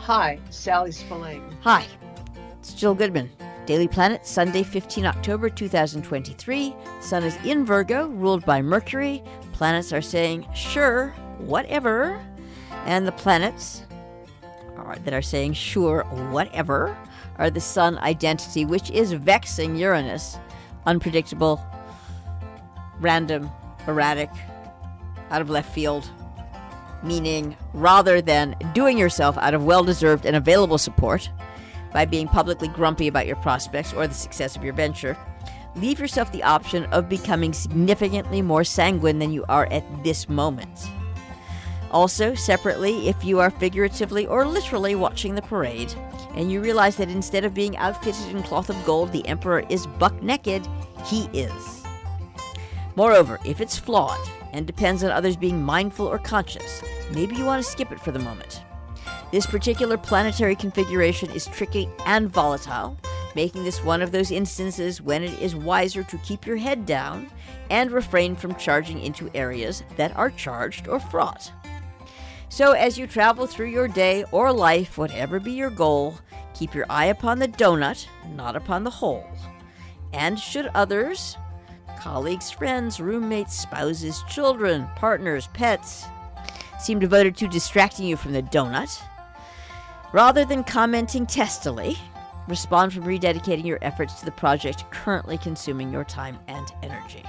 Hi, Sally Spillane. Hi, it's Jill Goodman. Daily Planet, Sunday, 15 October 2023. Sun is in Virgo, ruled by Mercury. Planets are saying, sure, whatever. And the planets that are saying, sure, whatever, are the Sun identity, which is vexing Uranus. Unpredictable, random, erratic, out of left field. Meaning, rather than doing yourself out of well-deserved and available support by being publicly grumpy about your prospects or the success of your venture, leave yourself the option of becoming significantly more sanguine than you are at this moment. Also, separately, if you are figuratively or literally watching the parade, and you realize that instead of being outfitted in cloth of gold, the emperor is buck-naked, he is. Moreover, if it's flawed, and depends on others being mindful or conscious, maybe you want to skip it for the moment. This particular planetary configuration is tricky and volatile, making this one of those instances when it is wiser to keep your head down and refrain from charging into areas that are charged or fraught. So as you travel through your day or life, whatever be your goal, keep your eye upon the donut, not upon the hole. And should others, colleagues, friends, roommates, spouses, children, partners, pets, seem devoted to distracting you from the donut, rather than commenting testily, respond from rededicating your efforts to the project currently consuming your time and energy.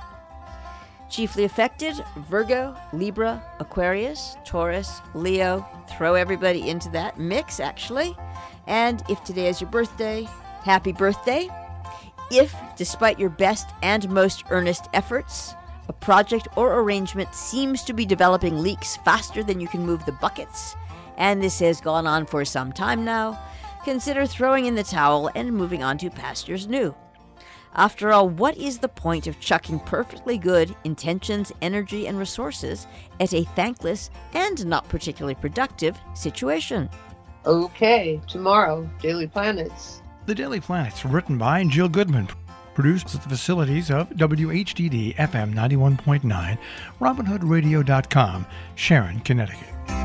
Chiefly affected, Virgo, Libra, Aquarius, Taurus, Leo. Throw everybody into that mix, actually. And if today is your birthday, happy birthday. If, despite your best and most earnest efforts, a project or arrangement seems to be developing leaks faster than you can move the buckets, and this has gone on for some time now, consider throwing in the towel and moving on to pastures new. After all, what is the point of chucking perfectly good intentions, energy, and resources at a thankless and not particularly productive situation? Okay, tomorrow, Daily Planets. The Daily Planets, written by Jill Goodman, produced at the facilities of WHDD FM 91.9, RobinHoodRadio.com, Sharon, Connecticut.